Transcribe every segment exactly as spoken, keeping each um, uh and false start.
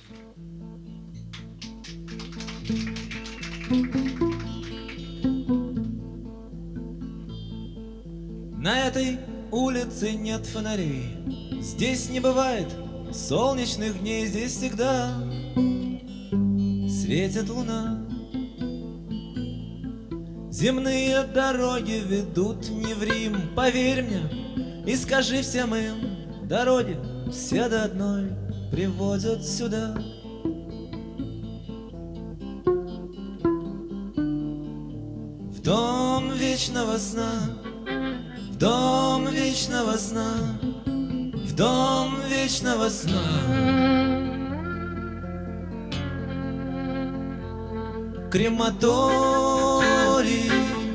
На этой улице нет фонарей, здесь не бывает солнечных дней, здесь всегда светит луна. Земные дороги ведут не в Рим, поверь мне и скажи всем им, дороги все до одной приводят сюда. В дом вечного сна, в дом вечного сна, в дом вечного сна. Крематорий.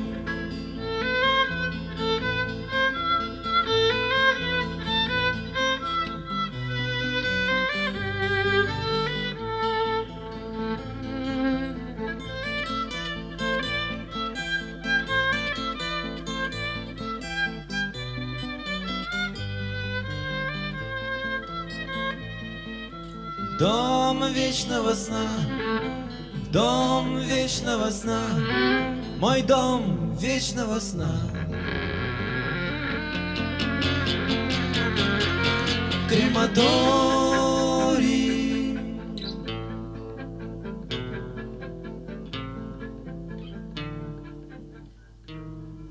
Дом вечного сна, дом вечного сна, мой дом вечного сна. Крематорий.